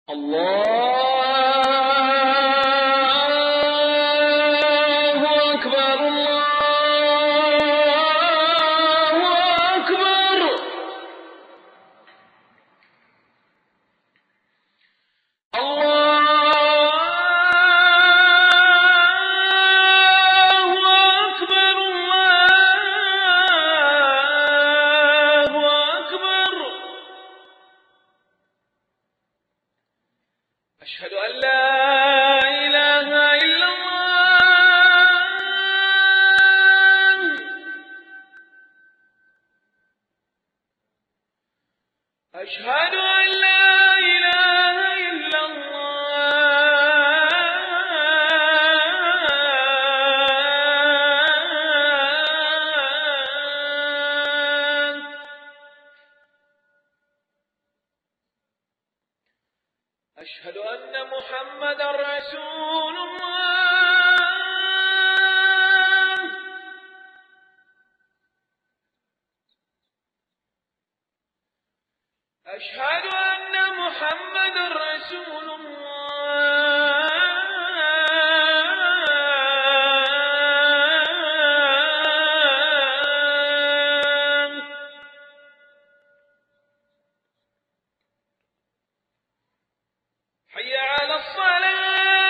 الله أكبر الله أكبر. أشهد أن لا إله إلا الله. أشهد أن لا إله إلا الله. أشهد أن محمدا رسول الله. أشهد أن محمدا رسول الله. حي على الصلاة.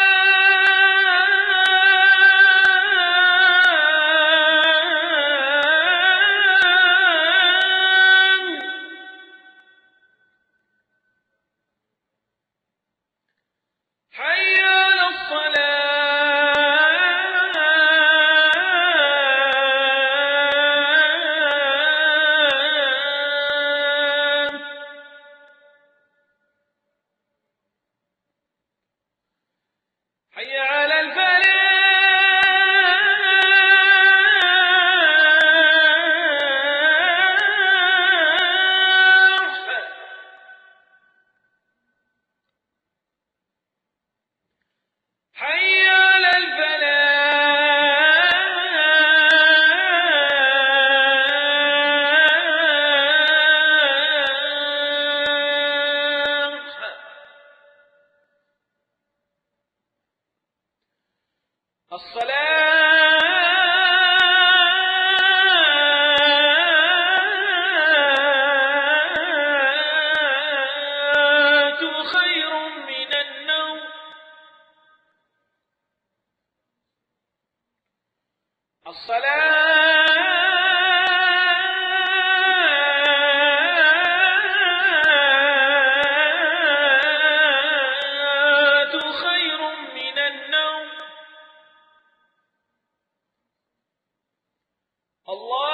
حي على الصلاة. حي على الفلاح. حي على الفلاح. الصلاة خير من النوم. الصلاة خير من النوم. الله